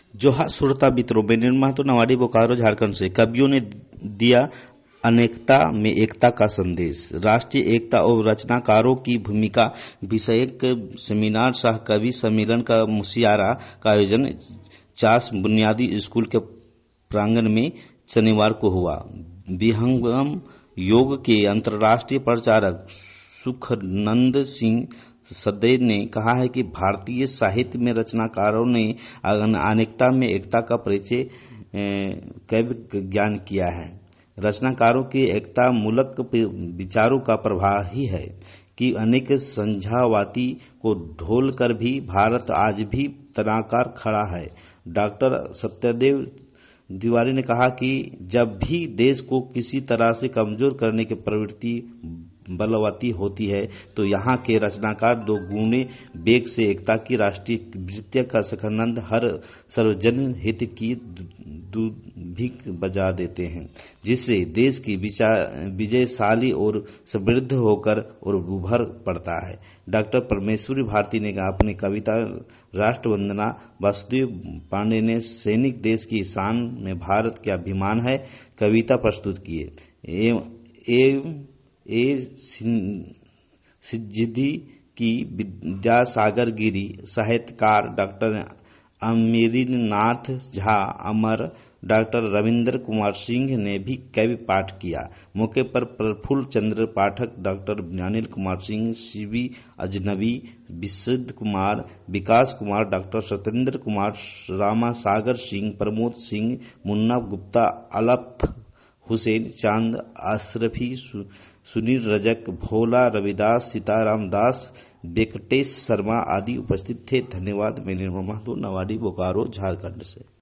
जोहार श्रोता मित्रों, मैं निर्मल महतो नवाड़ी बोकारो झारखंड से। कवियों ने दिया अनेकता में एकता का संदेश। राष्ट्रीय एकता और रचनाकारों की भूमिका विषयक सेमिनार सह कवि सम्मेलन का मुशियारा का आयोजन चास बुनियादी स्कूल के प्रांगण में शनिवार को हुआ। विहंगम योग के अंतर्राष्ट्रीय प्रचारक सुखनंद सिंह सदैव ने कहा है कि भारतीय साहित्य में रचनाकारों ने अनेकता में एकता का परिचय काव्य ज्ञान किया है। रचनाकारों के एकता मूलक विचारों का प्रभाव ही है कि अनेक समझावाती को ढोल कर भी भारत आज भी तनाकार खड़ा है। डॉक्टर सत्यदेव तिवारी ने कहा कि जब भी देश को किसी तरह से कमजोर करने की प्रवृत्ति बलवती होती है तो यहाँ के रचनाकार दो गुणे वेग से एकता की राष्ट्रीय नृत्य का सखनंद हर सर्वजन हित की दुभिक बजा देते हैं, जिससे देश की विजयशाली और समृद्ध होकर और उभर पड़ता है। डॉक्टर परमेश्वरी भारती ने अपनी कविता राष्ट्रवंदना वासुदेव पांडे ने सैनिक देश की शान में भारत के अभिमान है कविता प्रस्तुत किए। सिद्धि की विद्यासागर गिरी साहित्यकार डॉक्टर अमरीनाथ झा, अमर डॉक्टर रविंद्र कुमार सिंह ने भी काव्य पाठ किया। मौके पर प्रफुल्ल चंद्र पाठक, डॉक्टर अनिल कुमार सिंह, शिवी अजनबी, विशुद्ध कुमार, विकास कुमार, डॉक्टर सत्येंद्र कुमार, रामा सागर सिंह, प्रमोद सिंह, मुन्ना गुप्ता, अलफ हुसैन, चांद अशरफी, सुनील रजक, भोला रविदास, सीताराम दास, वेंकटेश शर्मा आदि उपस्थित थे। धन्यवाद। मैं निर्मल महतो नवाड़ी बोकारो झारखंड से।